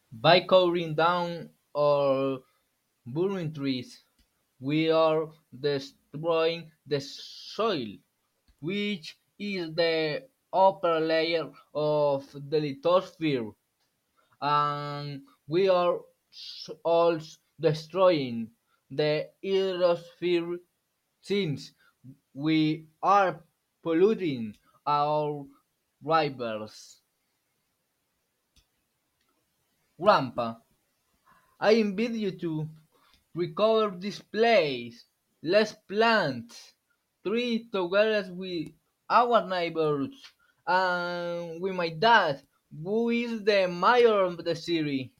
By cutting down or burning trees, we are destroying the soil, which is the upper layer of the lithosphere, and we are also destroying the ionosphere since we are polluting our rivers. Grandpa, I invite you to recover this place. Let's plant trees together with our neighbors and with my dad, who is the mayor of the city.